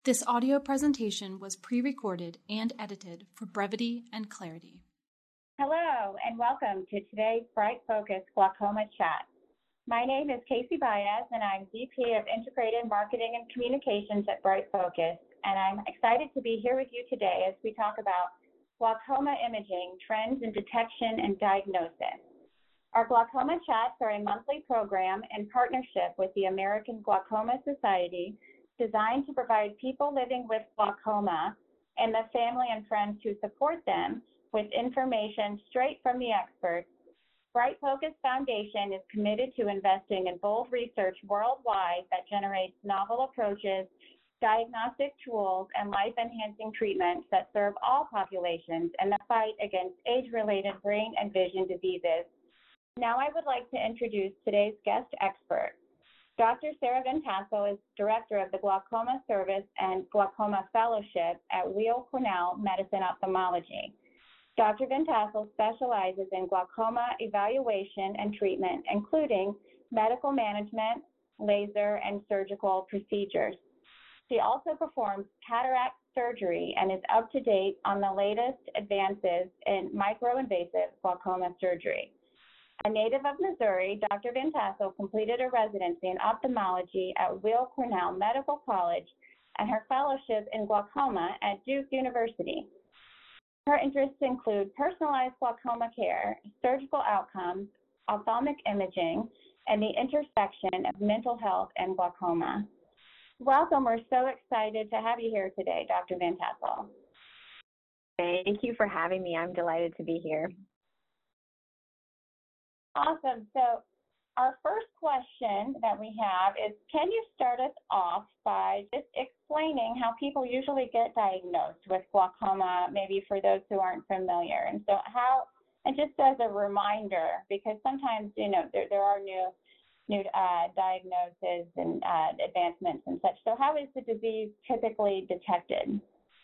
This audio presentation was pre-recorded and edited for brevity and clarity. Hello, and welcome to today's Bright Focus Glaucoma Chat. My name is Casey Baez, and I'm VP of Integrated Marketing and Communications at Bright Focus, and I'm excited to be here with you today as we talk about glaucoma imaging, trends in detection and diagnosis. Our Glaucoma Chats are a monthly program in partnership with the American Glaucoma Society, designed to provide people living with glaucoma and the family and friends who support them with information straight from the experts. Bright Focus Foundation is committed to investing in bold research worldwide that generates novel approaches, diagnostic tools, and life-enhancing treatments that serve all populations in the fight against age-related brain and vision diseases. Now I would like to introduce today's guest expert. Dr. Sarah Van-Tassel is Director of the Glaucoma Service and Glaucoma Fellowship at Weill Cornell Medicine Ophthalmology. Dr. Van-Tassel specializes in glaucoma evaluation and treatment, including medical management, laser, and surgical procedures. She also performs cataract surgery and is up to date on the latest advances in microinvasive glaucoma surgery. A native of Missouri, Dr. Van-Tassel completed a residency in ophthalmology at Weill Cornell Medical College and her fellowship in glaucoma at Duke University. Her interests include personalized glaucoma care, surgical outcomes, ophthalmic imaging, and the intersection of mental health and glaucoma. Welcome. We're so excited to have you here today, Dr. Van-Tassel. Thank you for having me. I'm delighted to be here. Awesome. So our first question that we have is, can you start us off by just explaining how people usually get diagnosed with glaucoma, maybe for those who aren't familiar? And so and just as a reminder, because sometimes, there are new diagnoses and advancements and such. So how is the disease typically detected?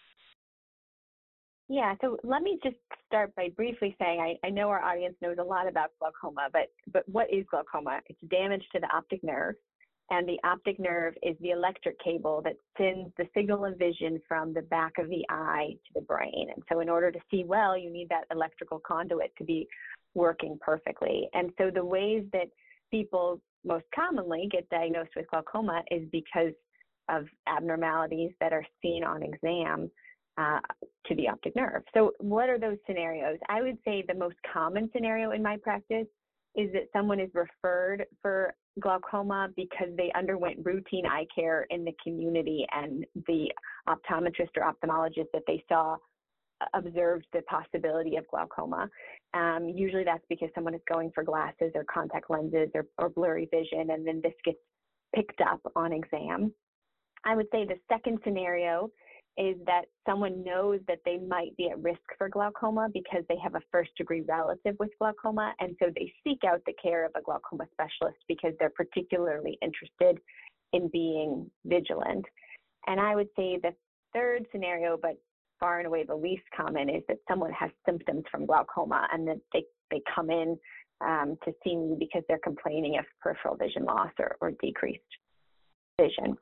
Yeah, so let me just start by briefly saying I know our audience knows a lot about glaucoma, but what is glaucoma? It's damage to the optic nerve, and the optic nerve is the electric cable that sends the signal of vision from the back of the eye to the brain. And so in order to see well, you need that electrical conduit to be working perfectly. And so the ways that people most commonly get diagnosed with glaucoma is because of abnormalities that are seen on exam to the optic nerve. So what are those scenarios? I would say the most common scenario in my practice is that someone is referred for glaucoma because they underwent routine eye care in the community and the optometrist or ophthalmologist that they saw observed the possibility of glaucoma. Usually that's because someone is going for glasses or contact lenses or blurry vision, and then this gets picked up on exam. I would say the second scenario is that someone knows that they might be at risk for glaucoma because they have a first-degree relative with glaucoma, and so they seek out the care of a glaucoma specialist because they're particularly interested in being vigilant. And I would say the third scenario, but far and away the least common, is that someone has symptoms from glaucoma and that they come in to see me because they're complaining of peripheral vision loss or decreased vision.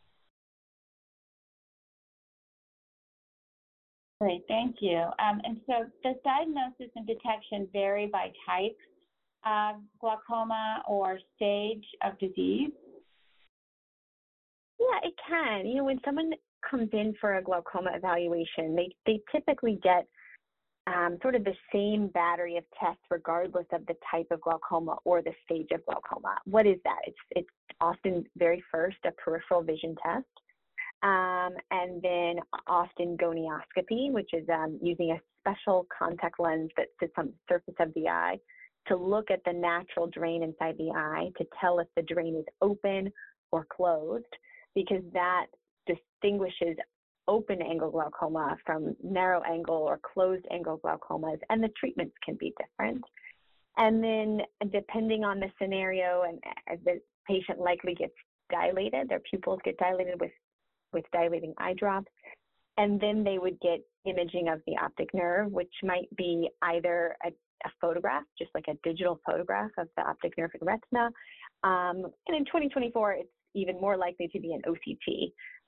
Great, thank you. And so does diagnosis and detection vary by type of glaucoma or stage of disease? Yeah, it can. When someone comes in for a glaucoma evaluation, they typically get sort of the same battery of tests regardless of the type of glaucoma or the stage of glaucoma. What is that? It's often very first a peripheral vision test. And then often gonioscopy, which is using a special contact lens that sits on the surface of the eye to look at the natural drain inside the eye to tell if the drain is open or closed, because that distinguishes open angle glaucoma from narrow angle or closed angle glaucomas, and the treatments can be different. And then depending on the scenario, and the patient likely gets dilated, their pupils get dilated with dilating eye drops, and then they would get imaging of the optic nerve, which might be either a photograph, just like a digital photograph of the optic nerve and retina. And in 2024, it's even more likely to be an OCT,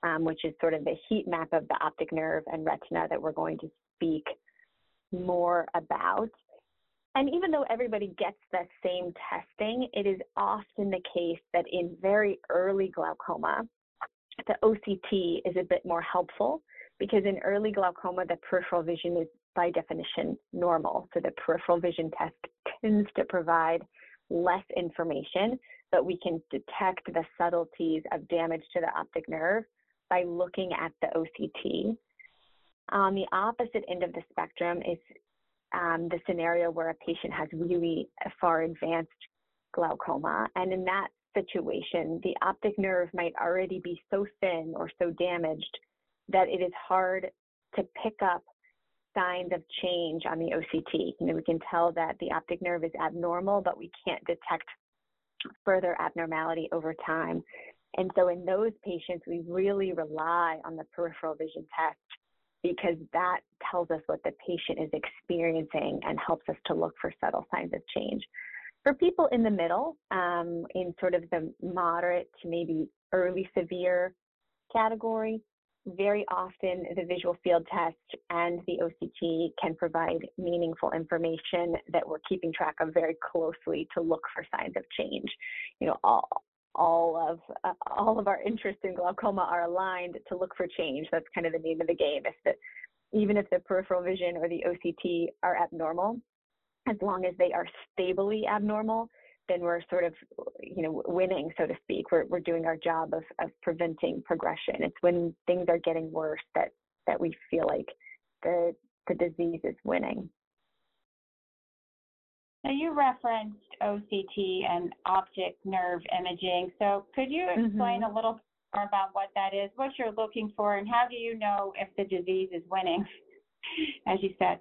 which is sort of the heat map of the optic nerve and retina that we're going to speak more about. And even though everybody gets the same testing, it is often the case that in very early glaucoma, the OCT is a bit more helpful, because in early glaucoma, the peripheral vision is by definition normal. So the peripheral vision test tends to provide less information, but we can detect the subtleties of damage to the optic nerve by looking at the OCT. On the opposite end of the spectrum is the scenario where a patient has really far advanced glaucoma. And in that situation, the optic nerve might already be so thin or so damaged that it is hard to pick up signs of change on the OCT. We can tell that the optic nerve is abnormal, but we can't detect further abnormality over time. And so in those patients, we really rely on the peripheral vision test, because that tells us what the patient is experiencing and helps us to look for subtle signs of change. For people in the middle, in sort of the moderate to maybe early severe category, very often the visual field test and the OCT can provide meaningful information that we're keeping track of very closely to look for signs of change. All of our interests in glaucoma are aligned to look for change. That's kind of the name of the game. Even if the peripheral vision or the OCT are abnormal, as long as they are stably abnormal, then we're sort of, winning, so to speak. We're doing our job of preventing progression. It's when things are getting worse that we feel like the disease is winning. Now, you referenced OCT and optic nerve imaging. So could you explain a little more about what that is, what you're looking for, and how do you know if the disease is winning, as you said?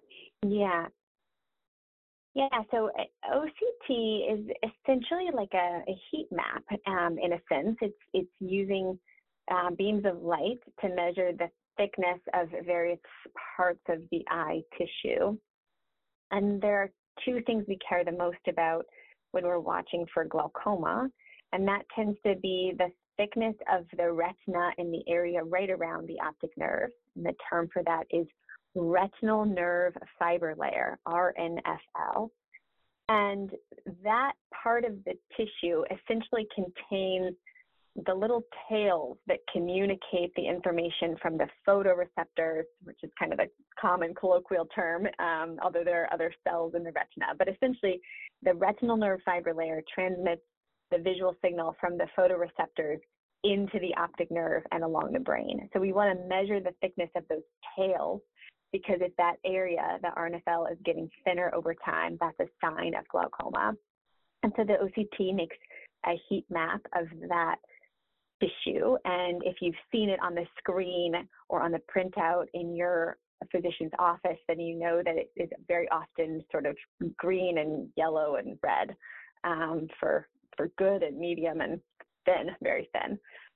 Yeah, so OCT is essentially like a heat map in a sense. It's using beams of light to measure the thickness of various parts of the eye tissue. And there are two things we care the most about when we're watching for glaucoma, and that tends to be the thickness of the retina in the area right around the optic nerve. And the term for that is retinal nerve fiber layer, RNFL. And that part of the tissue essentially contains the little tails that communicate the information from the photoreceptors, which is kind of a common colloquial term, although there are other cells in the retina. But essentially, the retinal nerve fiber layer transmits the visual signal from the photoreceptors into the optic nerve and along the brain. So we want to measure the thickness of those tails, because if that area, the RNFL, is getting thinner over time, that's a sign of glaucoma. And so the OCT makes a heat map of that tissue. And if you've seen it on the screen or on the printout in your physician's office, then you know that it is very often sort of green and yellow and red for good and medium and thin, very thin.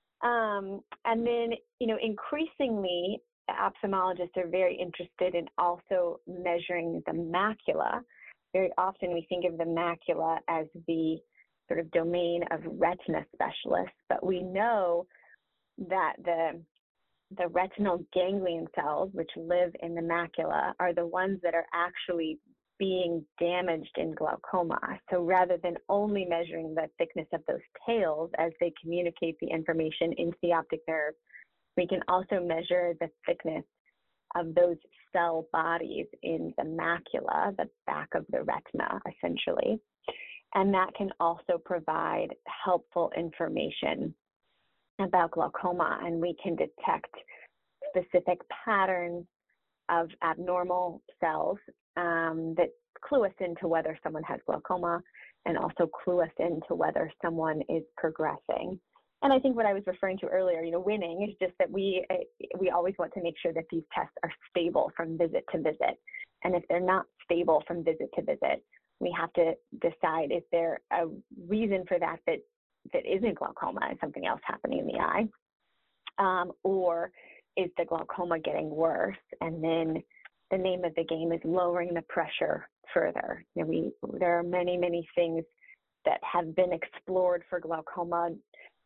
And then, increasingly, ophthalmologists are very interested in also measuring the macula. Very often we think of the macula as the sort of domain of retina specialists, but we know that the retinal ganglion cells, which live in the macula, are the ones that are actually being damaged in glaucoma. So rather than only measuring the thickness of those tails as they communicate the information into the optic nerve, we can also measure the thickness of those cell bodies in the macula, the back of the retina, essentially. And that can also provide helpful information about glaucoma, and we can detect specific patterns of abnormal cells that clue us into whether someone has glaucoma, and also clue us into whether someone is progressing. And I think what I was referring to earlier, winning, is just that we always want to make sure that these tests are stable from visit to visit. And if they're not stable from visit to visit, we have to decide, is there a reason for that isn't glaucoma and something else happening in the eye? Or is the glaucoma getting worse? And then the name of the game is lowering the pressure further. There are many, many things that have been explored for glaucoma,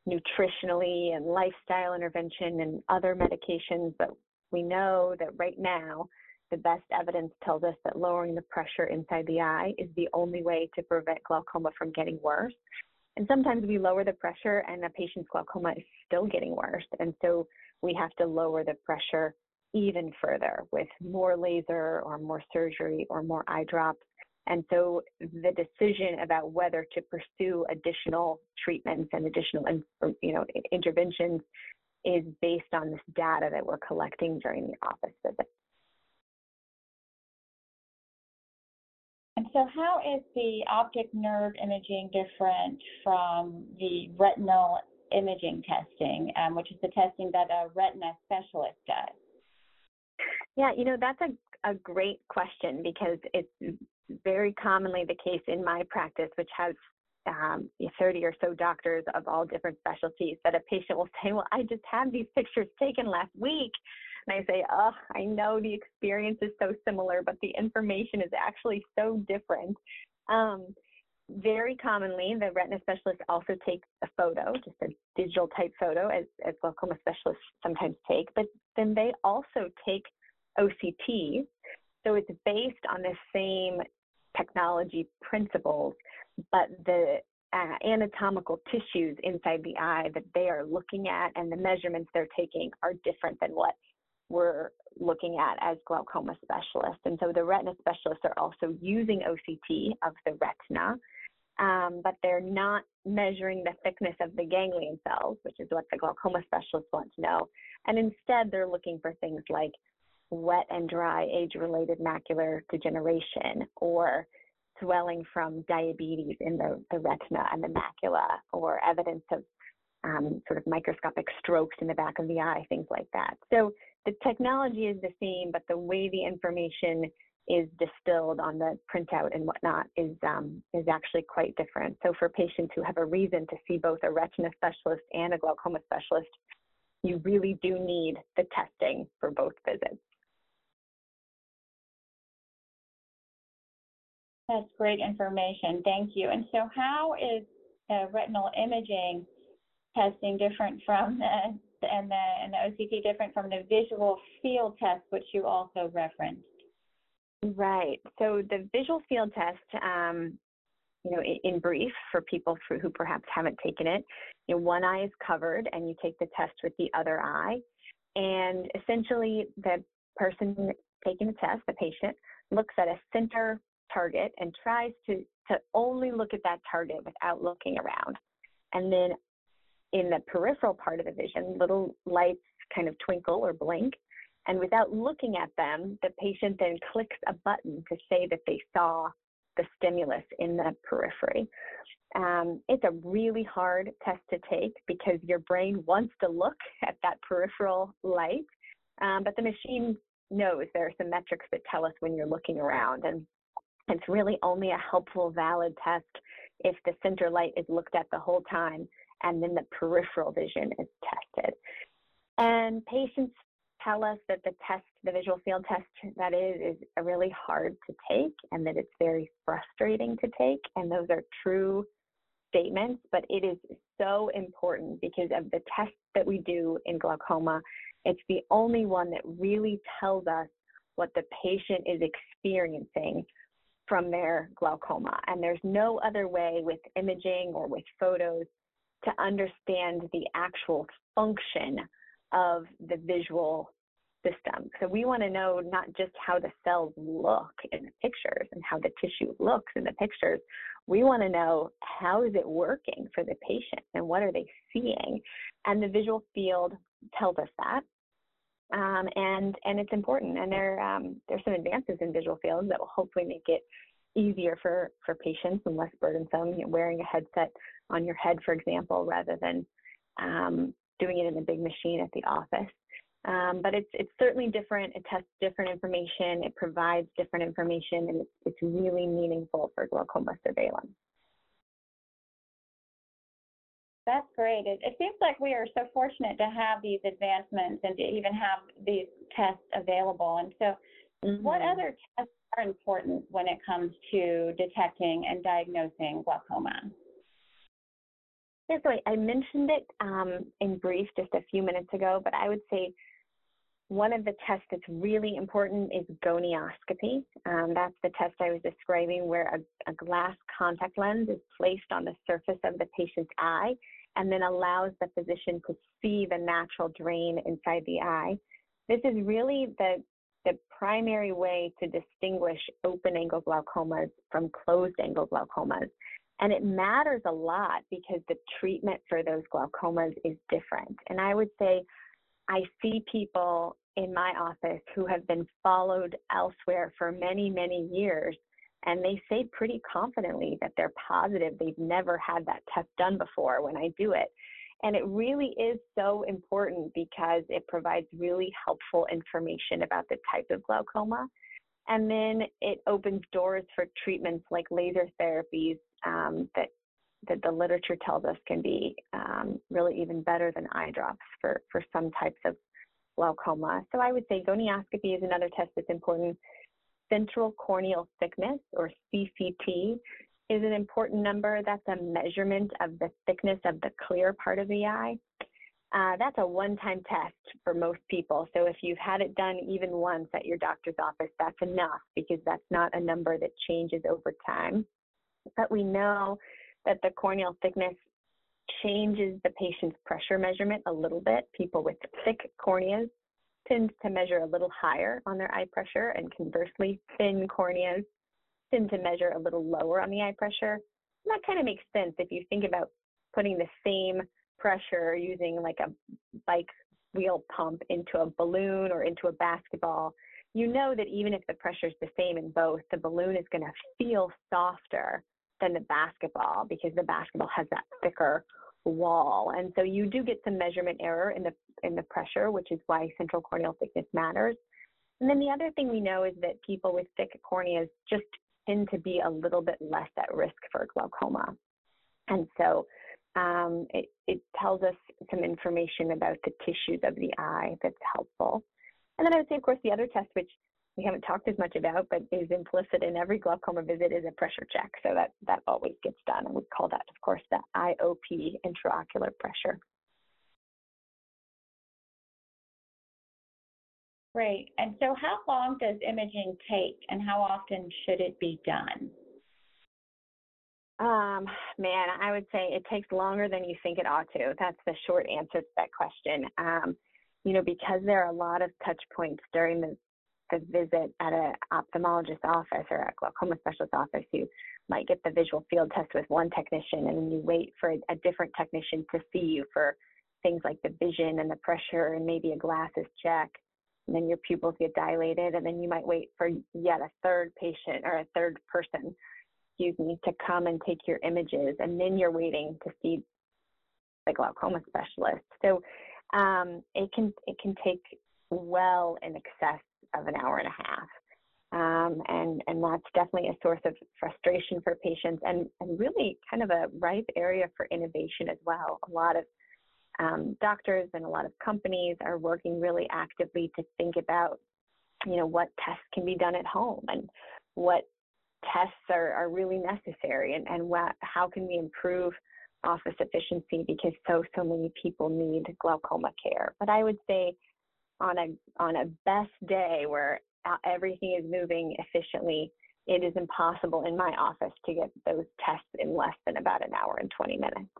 nutritionally and lifestyle intervention and other medications, but we know that right now the best evidence tells us that lowering the pressure inside the eye is the only way to prevent glaucoma from getting worse. And sometimes we lower the pressure and the patient's glaucoma is still getting worse. And so we have to lower the pressure even further with more laser or more surgery or more eye drops. And so the decision about whether to pursue additional treatments and additional interventions is based on this data that we're collecting during the office visit. And so how is the optic nerve imaging different from the retinal imaging testing, which is the testing that a retina specialist does? Yeah, that's a great question, because it's very commonly the case in my practice, which has 30 or so doctors of all different specialties, that a patient will say, well, I just had these pictures taken last week. And I say, oh, I know the experience is so similar, but the information is actually so different. Very commonly, the retina specialist also takes a photo, just a digital type photo, as glaucoma specialists sometimes take, but then they also take OCT. So it's based on the same technology principles, but the anatomical tissues inside the eye that they are looking at and the measurements they're taking are different than what we're looking at as glaucoma specialists. And so the retina specialists are also using OCT of the retina, but they're not measuring the thickness of the ganglion cells, which is what the glaucoma specialists want to know. And instead, they're looking for things like wet and dry age-related macular degeneration, or swelling from diabetes in the retina and the macula, or evidence of sort of microscopic strokes in the back of the eye, things like that. So the technology is the same, but the way the information is distilled on the printout and whatnot is actually quite different. So for patients who have a reason to see both a retina specialist and a glaucoma specialist, you really do need the testing for both visits. That's great information. Thank you. And so how is retinal imaging testing different from the OCT different from the visual field test, which you also referenced? Right. So the visual field test, in brief, for people who perhaps haven't taken it, one eye is covered and you take the test with the other eye. And essentially the person taking the test, the patient, looks at a center target and tries to only look at that target without looking around. And then in the peripheral part of the vision, little lights kind of twinkle or blink. And without looking at them, the patient then clicks a button to say that they saw the stimulus in the periphery. It's a really hard test to take because your brain wants to look at that peripheral light, but the machine knows there are some metrics that tell us when you're looking around. And it's really only a helpful, valid test if the center light is looked at the whole time and then the peripheral vision is tested. And patients tell us that the visual field test, that is really hard to take and that it's very frustrating to take. And those are true statements, but it is so important because of the tests that we do in glaucoma. It's the only one that really tells us what the patient is experiencing from their glaucoma. And there's no other way with imaging or with photos to understand the actual function of the visual system. So we want to know not just how the cells look in the pictures and how the tissue looks in the pictures. We want to know how is it working for the patient and what are they seeing. And the visual field tells us that. And it's important. And there's some advances in visual fields that will hopefully make it easier for patients and less burdensome. Wearing a headset on your head, for example, rather than doing it in a big machine at the office. But it's certainly different. It tests different information. It provides different information, and it's really meaningful for glaucoma surveillance. That's great. It seems like we are so fortunate to have these advancements and to even have these tests available. And so what other tests are important when it comes to detecting and diagnosing glaucoma? Yeah, so I mentioned it in brief just a few minutes ago, but I would say one of the tests that's really important is gonioscopy. That's the test I was describing where a glass contact lens is placed on the surface of the patient's eye and then allows the physician to see the natural drain inside the eye. This is really the primary way to distinguish open-angle glaucomas from closed-angle glaucomas. And it matters a lot because the treatment for those glaucomas is different. And I would say I see people in my office who have been followed elsewhere for many, many years, and they say pretty confidently that they're positive. They've never had that test done before when I do it. And it really is so important because it provides really helpful information about the type of glaucoma. And then it opens doors for treatments like laser therapies that the literature tells us can be really even better than eye drops for some types of glaucoma. So I would say gonioscopy is another test that's important. Central corneal thickness, or CCT, is an important number. That's a measurement of the thickness of the clear part of the eye. That's a one-time test for most people. So if you've had it done even once at your doctor's office, that's enough because that's not a number that changes over time. But we know that the corneal thickness changes the patient's pressure measurement a little bit. People with thick corneas tend to measure a little higher on their eye pressure, and conversely, thin corneas tend to measure a little lower on the eye pressure. And that kind of makes sense if you think about putting the same pressure using like a bike wheel pump into a balloon or into a basketball. You know that even if the pressure is the same in both, the balloon is going to feel softer than the basketball because the basketball has that thicker wall. And so you do get some measurement error in the pressure, which is why central corneal thickness matters. And then the other thing we know is that people with thick corneas just tend to be a little bit less at risk for glaucoma. And so it tells us some information about the tissues of the eye that's helpful. And then I would say, of course, the other test, which we haven't talked as much about, but is implicit in every glaucoma visit, is a pressure check. So that always gets done. And we call that, of course, the IOP, intraocular pressure. Great. And so how long does imaging take and how often should it be done? Man, I would say it takes longer than you think it ought to. That's the short answer to that question. Because there are a lot of touch points during the visit at an ophthalmologist office or a glaucoma specialist office. You might get the visual field test with one technician, and then you wait for a different technician to see you for things like the vision and the pressure and maybe a glasses check. And then your pupils get dilated, and then you might wait for yet a third patient or a third person, to come and take your images, and then you're waiting to see the glaucoma specialist. So it can take well in excess of an hour and a half. And that's definitely a source of frustration for patients and really kind of a ripe area for innovation as well. A lot of doctors and a lot of companies are working really actively to think about, what tests can be done at home and what tests are really necessary and how can we improve office efficiency because so many people need glaucoma care. But I would say on a best day where everything is moving efficiently, it is impossible in my office to get those tests in less than about an hour and 20 minutes.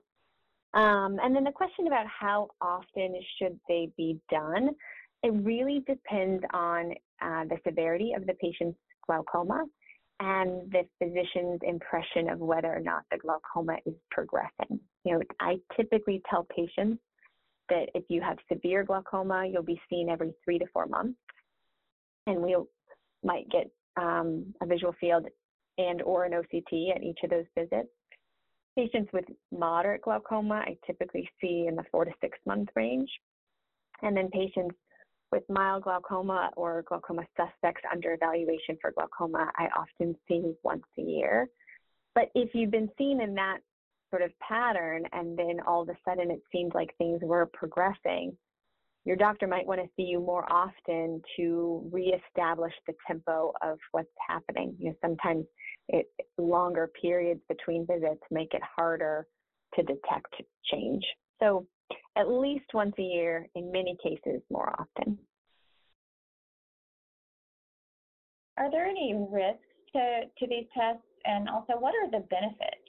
And then the question about how often should they be done, it really depends on the severity of the patient's glaucoma and the physician's impression of whether or not the glaucoma is progressing. I typically tell patients that if you have severe glaucoma, you'll be seen every 3 to 4 months, and we might get a visual field and or an OCT at each of those visits. Patients with moderate glaucoma, I typically see in the 4 to 6 month range. And then patients with mild glaucoma or glaucoma suspects under evaluation for glaucoma, I often see once a year. But if you've been seen in that sort of pattern and then all of a sudden it seems like things were progressing, your doctor might want to see you more often to reestablish the tempo of what's happening. Sometimes longer periods between visits make it harder to detect change. So at least once a year, in many cases more often. Are there any risks to these tests? And also, what are the benefits?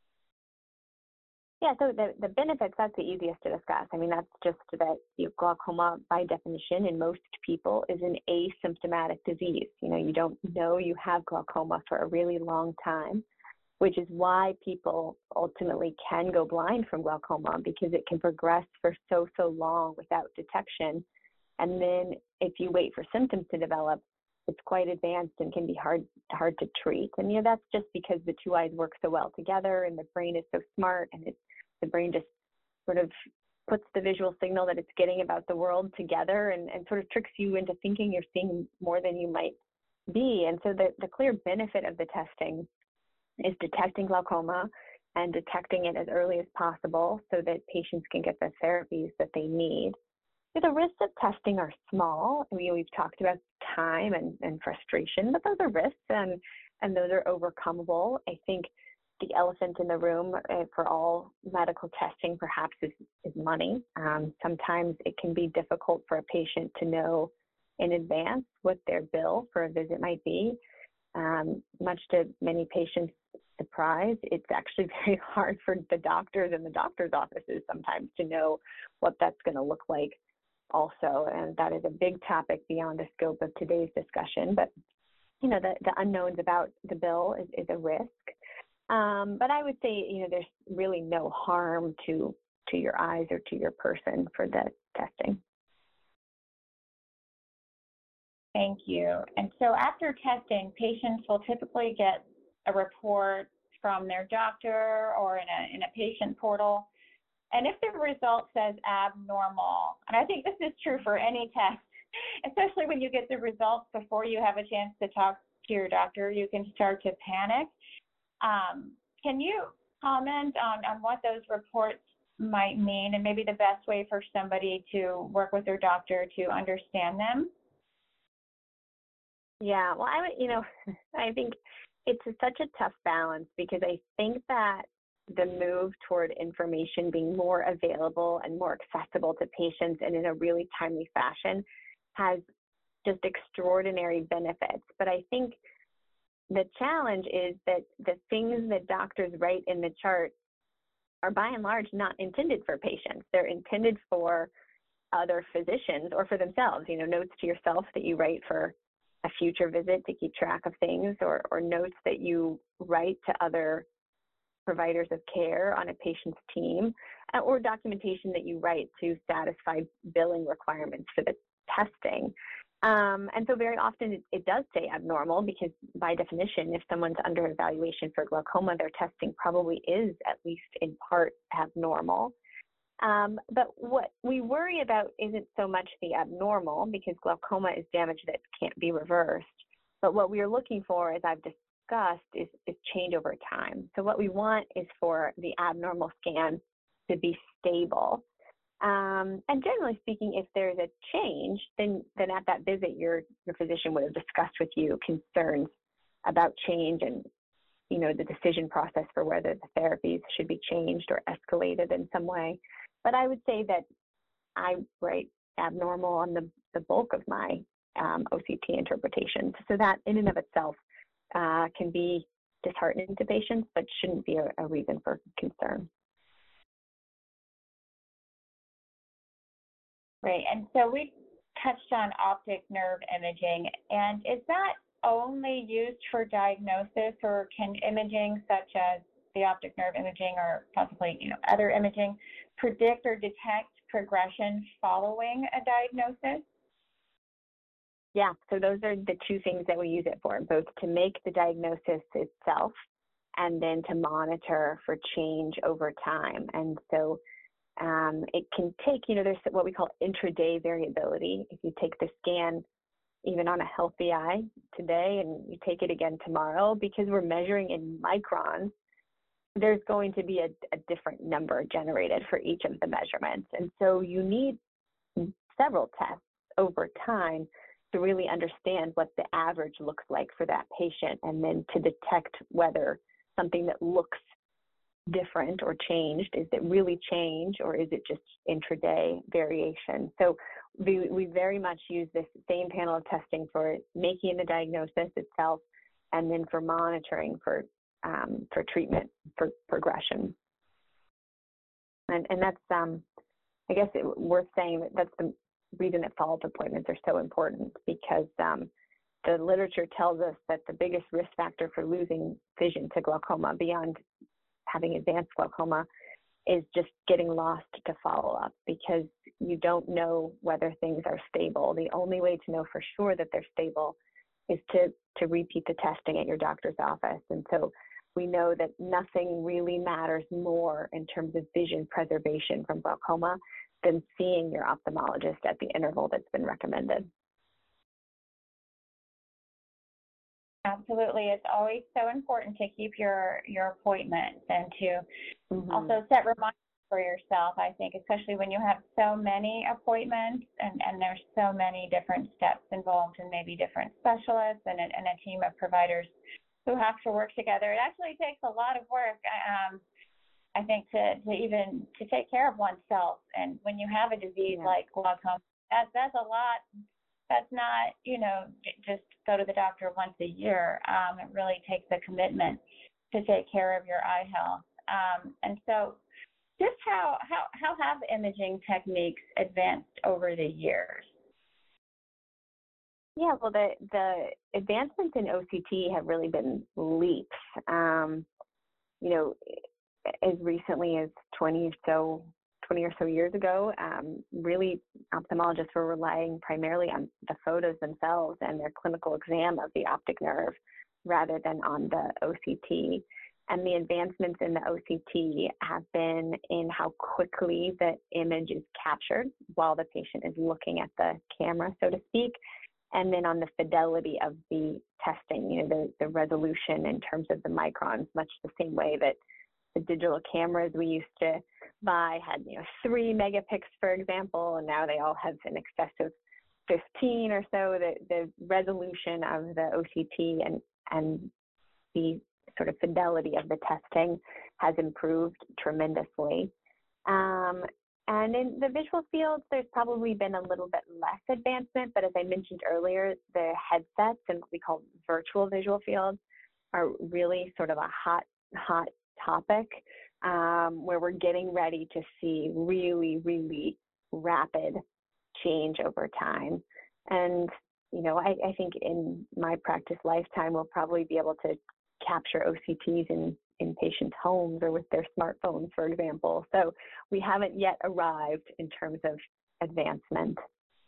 Yeah, so the benefits, that's the easiest to discuss. I mean, that's just that glaucoma, by definition, in most people, is an asymptomatic disease. You don't know you have glaucoma for a really long time, which is why people ultimately can go blind from glaucoma, because it can progress for so long without detection. And then if you wait for symptoms to develop, it's quite advanced and can be hard to treat. And that's just because the two eyes work so well together, and the brain is so smart, and the brain just sort of puts the visual signal that it's getting about the world together, and sort of tricks you into thinking you're seeing more than you might be. And so the clear benefit of the testing is detecting glaucoma and detecting it as early as possible so that patients can get the therapies that they need. The risks of testing are small. We've talked about time and frustration, but those are risks, and those are overcomeable. I think the elephant in the room for all medical testing perhaps is money. Sometimes it can be difficult for a patient to know in advance what their bill for a visit might be. Much to many patients' surprise, it's actually very hard for the doctors and the doctors' offices sometimes to know what that's going to look like also. And that is a big topic beyond the scope of today's discussion. But, the unknowns about the bill is a risk. But I would say, there's really no harm to your eyes or to your person for the testing. Thank you. And so after testing, patients will typically get a report from their doctor or in a patient portal. And if the result says abnormal, and I think this is true for any test, especially when you get the results before you have a chance to talk to your doctor, you can start to panic. Can you comment on what those reports might mean, and maybe the best way for somebody to work with their doctor to understand them? Yeah, well, I think it's such a tough balance, because I think that the move toward information being more available and more accessible to patients and in a really timely fashion has just extraordinary benefits. But I think the challenge is that the things that doctors write in the chart are by and large not intended for patients. They're intended for other physicians or for themselves, notes to yourself that you write for a future visit to keep track of things, or notes that you write to other providers of care on a patient's team, or documentation that you write to satisfy billing requirements for the testing. And so very often it does say abnormal, because by definition, if someone's under evaluation for glaucoma, their testing probably is at least in part abnormal. But what we worry about isn't so much the abnormal, because glaucoma is damage that can't be reversed. But what we are looking for, as I've discussed, is change over time. So what we want is for the abnormal scan to be stable. And generally speaking, if there's a change, then at that visit, your physician would have discussed with you concerns about change and, the decision process for whether the therapies should be changed or escalated in some way. But I would say that I write abnormal on the bulk of my OCT interpretations. So that in and of itself can be disheartening to patients, but shouldn't be a reason for concern. Right, and so we touched on optic nerve imaging, and is that only used for diagnosis, or can imaging such as the optic nerve imaging or possibly other imaging predict or detect progression following a diagnosis? Yeah, so those are the two things that we use it for, both to make the diagnosis itself and then to monitor for change over time. And so it can take, there's what we call intraday variability. If you take the scan even on a healthy eye today and you take it again tomorrow, because we're measuring in microns, there's going to be a different number generated for each of the measurements. And so you need several tests over time to really understand what the average looks like for that patient, and then to detect whether something that looks different or changed? Is it really change, or is it just intraday variation? So we very much use this same panel of testing for making the diagnosis itself, and then for monitoring for treatment for progression. And that's I guess worth saying that that's the reason that follow-up appointments are so important, because the literature tells us that the biggest risk factor for losing vision to glaucoma, beyond having advanced glaucoma, is just getting lost to follow-up, because you don't know whether things are stable. The only way to know for sure that they're stable is to repeat the testing at your doctor's office. And so we know that nothing really matters more in terms of vision preservation from glaucoma than seeing your ophthalmologist at the interval that's been recommended. Absolutely. It's always so important to keep your appointments and to also set reminders for yourself, I think, especially when you have so many appointments and there's so many different steps involved, and maybe different specialists and a team of providers who have to work together. It actually takes a lot of work, I think, to take care of oneself. And when you have a disease like glaucoma, that's a lot. That's not, just go to the doctor once a year. It really takes a commitment to take care of your eye health. And so just how have imaging techniques advanced over the years? Yeah, well, the advancements in OCT have really been leaps. As recently as 20 or so years ago, really ophthalmologists were relying primarily on the photos themselves and their clinical exam of the optic nerve rather than on the OCT. And the advancements in the OCT have been in how quickly the image is captured while the patient is looking at the camera, so to speak, and then on the fidelity of the testing, the resolution in terms of the microns, much the same way that the digital cameras we used to buy had 3 megapixels, for example, and now they all have in excess of 15 or so. The resolution of the OCT and the sort of fidelity of the testing has improved tremendously. And in the visual fields, there's probably been a little bit less advancement, but as I mentioned earlier, the headsets and what we call virtual visual fields are really sort of a hot topic, where we're getting ready to see really, really rapid change over time. And, I think in my practice lifetime, we'll probably be able to capture OCTs in patients' homes or with their smartphones, for example. So we haven't yet arrived in terms of advancement.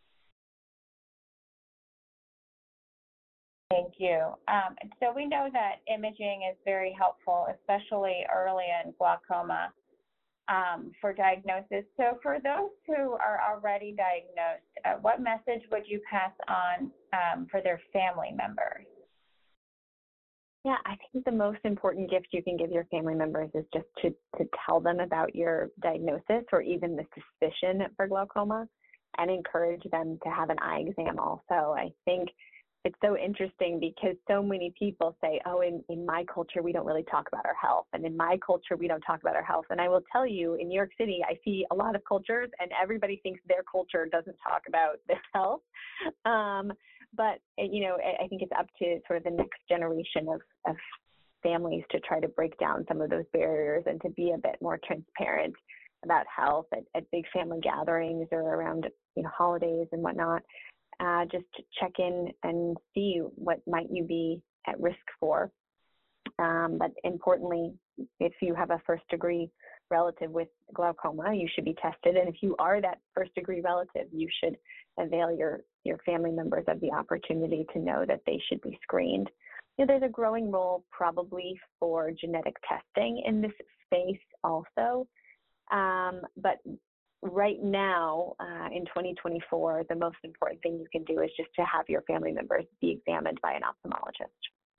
Thank you. So we know that imaging is very helpful, especially early in glaucoma, for diagnosis. So for those who are already diagnosed, what message would you pass on for their family members? Yeah, I think the most important gift you can give your family members is just to tell them about your diagnosis or even the suspicion for glaucoma, and encourage them to have an eye exam also. I think it's so interesting because so many people say, oh, in my culture, we don't really talk about our health. And in my culture, we don't talk about our health. And I will tell you, in New York City, I see a lot of cultures and everybody thinks their culture doesn't talk about their health. But, I think it's up to sort of the next generation of families to try to break down some of those barriers and to be a bit more transparent about health at big family gatherings or around, holidays and whatnot. Just to check in and see what might you be at risk for. But importantly, if you have a first-degree relative with glaucoma, you should be tested. And if you are that first-degree relative, you should avail your family members of the opportunity to know that they should be screened. There's a growing role probably for genetic testing in this space also. But right now, in 2024, the most important thing you can do is just to have your family members be examined by an ophthalmologist.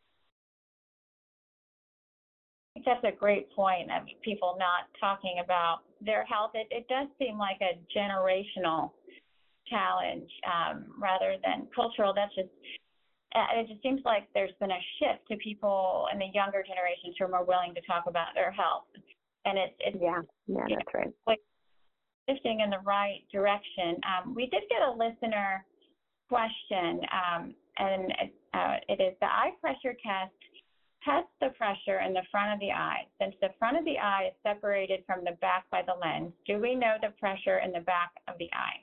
I think that's a great point of people not talking about their health. It does seem like a generational challenge rather than cultural. It just seems like there's been a shift to people in the younger generations who are more willing to talk about their health. and it's Yeah, that's right. like shifting in the right direction. We did get a listener question, and it is the eye pressure test. Test the pressure in the front of the eye. Since the front of the eye is separated from the back by the lens, do we know the pressure in the back of the eye?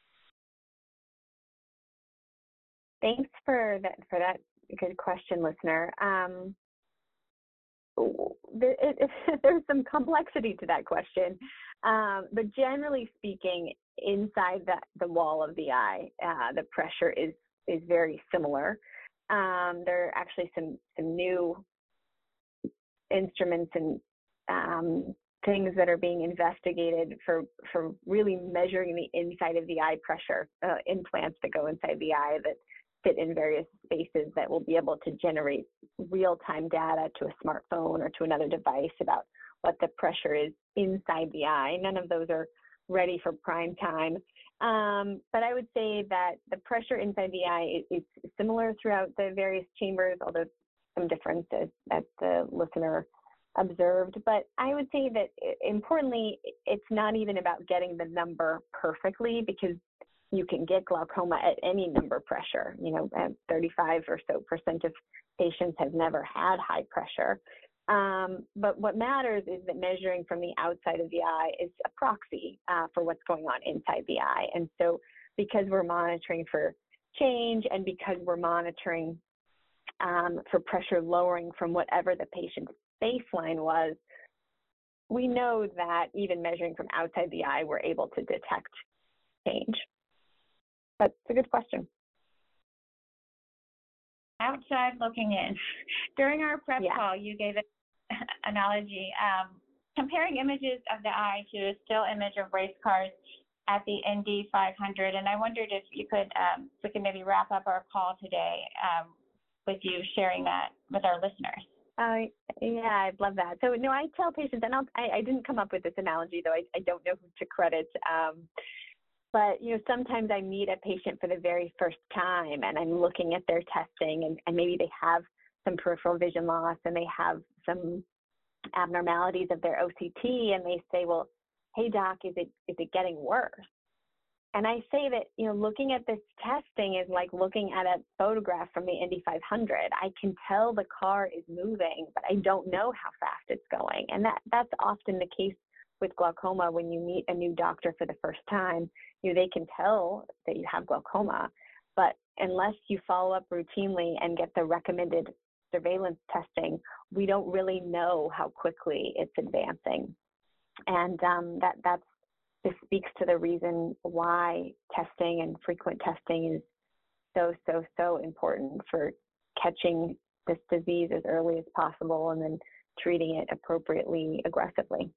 Thanks for that good question, listener. There's some complexity to that question, but generally speaking, inside the wall of the eye, the pressure is very similar. There are actually some new instruments and things that are being investigated for really measuring the inside of the eye pressure, implants that go inside the eye that fit in various spaces that will be able to generate real-time data to a smartphone or to another device about what the pressure is inside the eye. None of those are ready for prime time. But I would say that the pressure inside the eye is similar throughout the various chambers, although some differences as the listener observed. But I would say that importantly, it's not even about getting the number perfectly, because you can get glaucoma at any number pressure. 35% or so of patients have never had high pressure. But what matters is that measuring from the outside of the eye is a proxy for what's going on inside the eye. And so because we're monitoring for change and because we're monitoring for pressure lowering from whatever the patient's baseline was, we know that even measuring from outside the eye, we're able to detect change. That's a good question. Outside looking in. During our prep call, you gave an analogy comparing images of the eye to a still image of race cars at the Indy 500. And I wondered if you could, we could maybe wrap up our call today with you sharing that with our listeners. Yeah, I'd love that. So no, I tell patients, and I didn't come up with this analogy, though I don't know who to credit. But, sometimes I meet a patient for the very first time and I'm looking at their testing and maybe they have some peripheral vision loss and they have some abnormalities of their OCT and they say, well, hey doc, is it getting worse? And I say that, looking at this testing is like looking at a photograph from the Indy 500. I can tell the car is moving, but I don't know how fast it's going. And that's often the case with glaucoma when you meet a new doctor for the first time. They can tell that you have glaucoma, but unless you follow up routinely and get the recommended surveillance testing, we don't really know how quickly it's advancing. And this speaks to the reason why testing and frequent testing is so important for catching this disease as early as possible and then treating it appropriately, aggressively.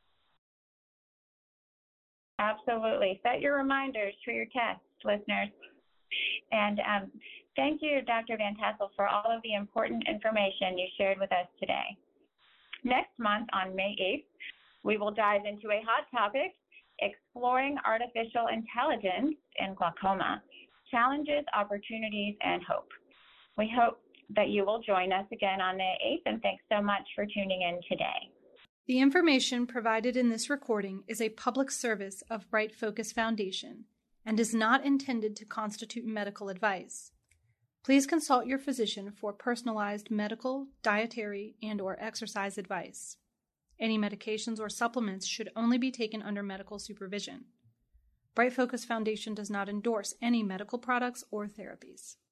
Absolutely. Set your reminders for your tests, listeners. And thank you, Dr. Van Tassel, for all of the important information you shared with us today. Next month, on May 8th, we will dive into a hot topic, exploring artificial intelligence in glaucoma, challenges, opportunities, and hope. We hope that you will join us again on May 8th, and thanks so much for tuning in today. The information provided in this recording is a public service of Bright Focus Foundation and is not intended to constitute medical advice. Please consult your physician for personalized medical, dietary, and/or exercise advice. Any medications or supplements should only be taken under medical supervision. Bright Focus Foundation does not endorse any medical products or therapies.